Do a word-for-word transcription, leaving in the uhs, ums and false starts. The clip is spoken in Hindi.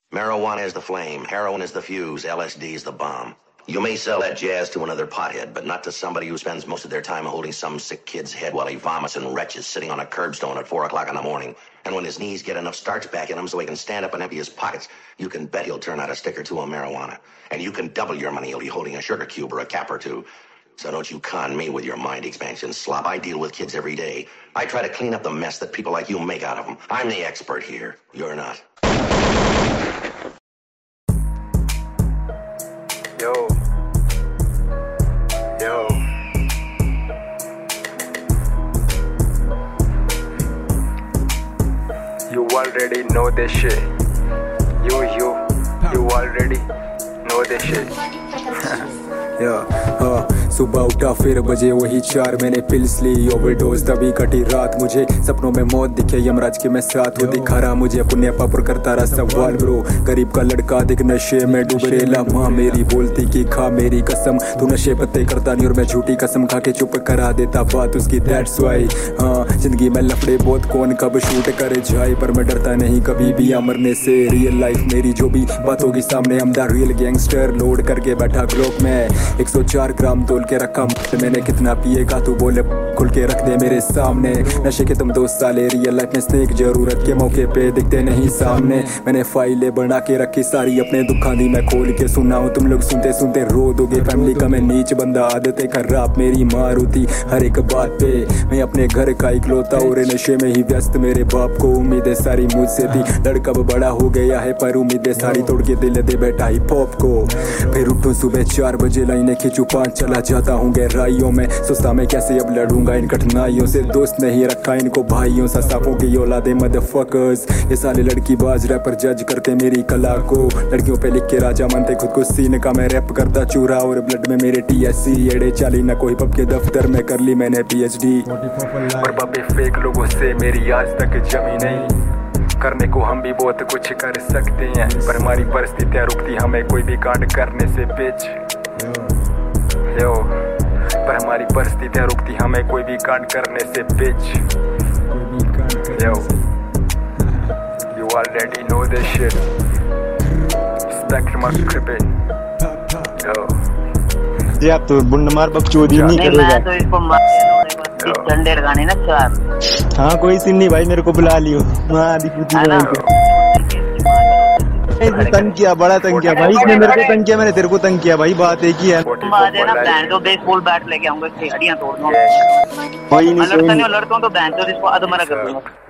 Marijuana is the flame, heroin is the fuse, L S D is the bomb. You may sell that jazz to another pothead, but not to somebody who spends most of their time holding some sick kid's head while he vomits and retches sitting on a curbstone at four o'clock in the morning. And when his knees get enough starch back in him so he can stand up and empty his pockets, you can bet he'll turn out a stick or two of marijuana. And you can double your money he'll be holding a sugar cube or a cap or two. So don't you con me with your mind expansion slop. I deal with kids every day. I try to clean up the mess that people like you make out of them. I'm the expert here. You're not. Yo. Yo. You already know this shit. You, you, you already know this shit. Yeah, हाँ सुबह उठा फिर बजे वही चार, मैंने पिल्स ली ओवरडोज, तभी कटी रात। मुझे सपनों में मौत दिखे यमराज के मैं साथ, वो दिखा रहा मुझे पुण्य पापर करता रहा सवाल। ब्रो गरीब का लड़का दिख नशे में डूब रेला, माँ मेरी बोलती कि खा मेरी कसम, तू नशे पत्ते करता नहीं और मैं झूठी कसम खा के चुप करा देता बात उसकी। दैट्स वाई हाँ जिंदगी में लफड़े बहुत कौन कब शूट करे जाए, पर मैं डरता नहीं कभी भी मरने से। रियल लाइफ मेरी जो भी बात होगी सामने, हम द रियल गैंगस्टर लोड करके बैठा ग्लोक में। एक सौ चार ग्राम तोल के रखा मैंने, कितना पिएगा तू बोले खुल के रख दे मेरे सामने। नशे के तुम दो साले, रियल लाइफ में स्नेक जरूरत के मौके पे दिखते नहीं सामने। मैंने फाइलें बना के रखी सारी अपने दुखा दी मैं खोल के सुनाऊं, तुम लोग सुनते सुनते रो दोगे। फैमिली का मैं नीच बंदा, आदतें खराब मेरी मारुति हर एक बात पे। मैं अपने घर का इकलौता और नशे में ही व्यस्त, मेरे बाप को उम्मीदें सारी मुझसे थी। लड़का बड़ा हो गया है पर उम्मीदें सारी तोड़ के दिल दे बैठा हिप हॉप को। फिर उठूं सुबह चार बजे, लाइनें खींचूं पाँच, चला जाता हूँ गहराइयों में। सोचता मैं कैसे अब लड़ूंगा इन कठिनाइयों से, दोस्त नहीं रखा इनको भाइयों सा, सांपों की औलादे मदरफकर्स। ये साले लड़की बाज रैपर जज करते मेरी कला को, लड़कियों पे लिख के राजा मानते खुद को सीन का। मैं रैप करता चूरा और ब्लड में मेरे टी एस सी, एड़े चाली ना कोई पब के दफ्तर में कर ली मैंने पी एच डी। और बाबे फेक लोगों से मेरी आज तक जमी नहीं, करने को हम भी बहुत कुछ कर सकते हैं, पर हमारी परिस्थितियाँ रुकती हमें कोई भी कांड करने से। बिच यो पर हमारी परिस्थितियाँ रुकती हमें कोई भी कांड करने से। Bitch yo you already know this shit, spectrum of crippin. Yo जी आप तो बुंड मार बकचोदी नहीं करेगा। मैं तो इसको मार झंडे लगाने ना चार। हाँ कोई सीन नहीं भाई, मेरे को बुला लियो। मार दी पूती भाई को तंग किया, बड़ा तंग किया भाई इसने मेरे को तंग किया, मैंने तेरे को तंग किया भाई, बात एक ही है। बात है ना बैंड तो बेसबॉल बैट लेके आऊंगा, हड्डियां तोड़ दूंगा। कोई नहीं लड़ता नहीं लड़ता हूँ तो बैंड तो इसको अधमरा कर दूंगा।